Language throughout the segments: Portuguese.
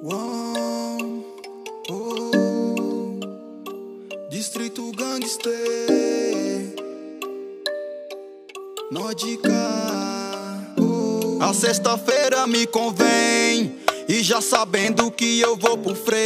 Uou, oh, Distrito Gangster, Nódica. A sexta-feira me convém, e já sabendo que eu vou pro frevo.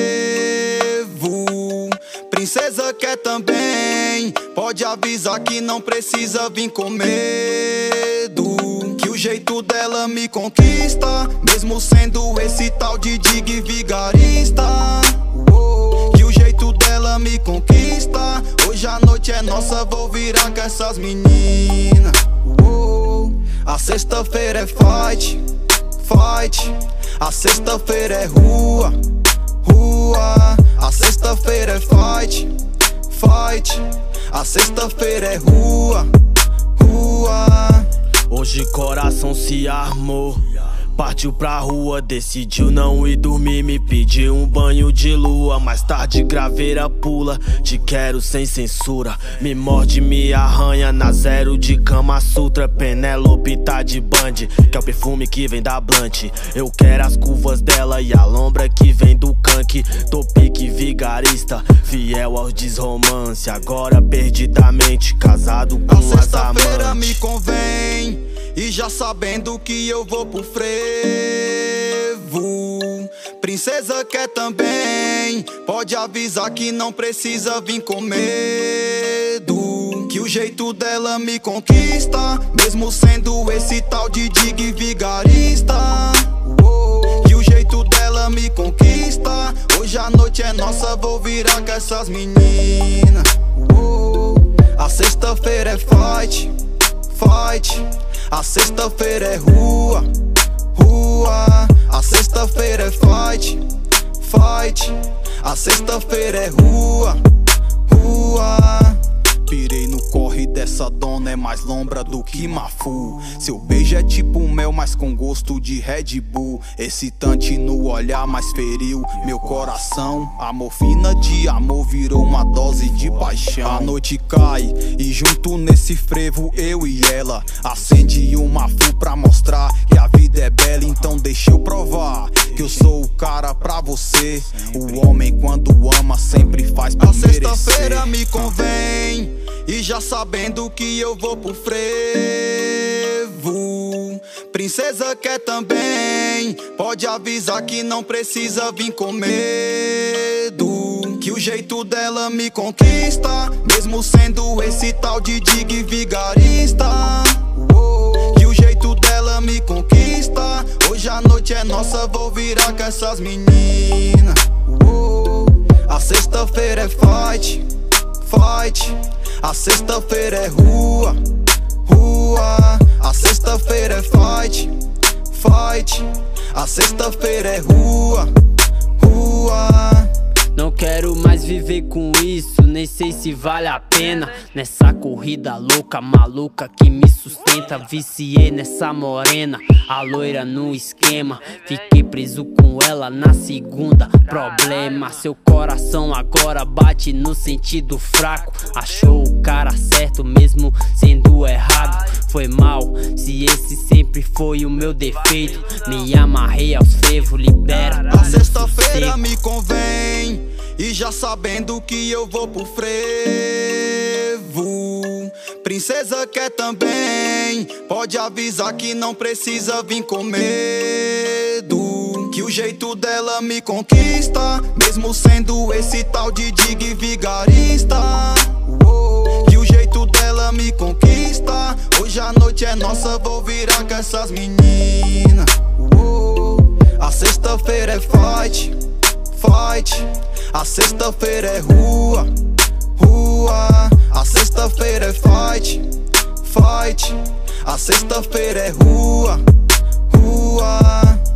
Princesa quer também, pode avisar que não precisa vir com medo, que o jeito dela me conquista, mesmo sendo esse tal de dig vigarista. Que o jeito dela me conquista, hoje a noite é nossa, vou virar com essas meninas. A sexta-feira é fight, fight. A sexta-feira é rua, rua. A sexta-feira é fight, fight. A sexta-feira é rua, rua. Hoje coração se armou, partiu pra rua, decidiu não ir dormir, me pediu um banho de lua. Mais tarde graveira pula, te quero sem censura. Me morde, me arranha na zero de Kama Sutra. Penélope tá de band, que é o perfume que vem da Blunt. Eu quero as curvas dela e a lombra que vem do Kank. Tô pique vigarista, fiel aos desromance. Agora perdidamente casado com as amantes. A sexta-feira me convém, e já sabendo que eu vou pro frevo. Princesa quer também, pode avisar que não precisa vir com medo, que o jeito dela me conquista, mesmo sendo esse tal de dig vigarista. Que o jeito dela me conquista, hoje a noite é nossa, vou virar com essas meninas. A sexta-feira é fight, fight. A sexta-feira é rua, rua. A sexta-feira é fight, fight. A sexta-feira é rua, rua. Pirei no corre dessa dona, é mais lombra do que Mafu. Seu beijo é tipo mel, mas com gosto de Red Bull. Excitante no olhar, mas feriu meu coração. A morfina de amor virou uma dose de paixão. A noite cai e junto nesse frevo eu e ela acende uma Mafu pra mostrar que a vida é bela. Então deixa eu provar que eu sou o cara pra você. O homem quando ama sempre faz pra merecer. A sexta-feira me convém, e já sabendo que eu vou pro frevo. Princesa quer também, pode avisar que não precisa vir com medo, que o jeito dela me conquista, mesmo sendo esse tal de dig vigarista. Que o jeito dela me conquista, hoje a noite é nossa, vou virar com essas meninas. A sexta-feira é fight, fight. A sexta-feira é rua, rua. A sexta-feira é fight, fight. A sexta-feira é rua, rua. Não quero mais viver com isso, nem sei se vale a pena. Nessa corrida louca, maluca que me sustenta. Viciei nessa morena, a loira no esquema. Fiquei preso com ela na segunda. Problema, seu coração agora bate no sentido fraco. Achou o cara certo mesmo sendo errado. Foi mal, se esse sempre foi o meu defeito. Me amarrei aos frevos, libera. A sexta-feira me convém, e já sabendo que eu vou pro frevo. Princesa quer também, pode avisar que não precisa vir com medo, que o jeito dela me conquista, mesmo sendo esse tal de dig vigarista. Que o jeito dela me conquista, hoje a noite é nossa, vou virar com essas meninas. A sexta-feira é fight, fight. A sexta-feira é rua, rua. A sexta-feira é fight, fight. A sexta-feira é rua, rua.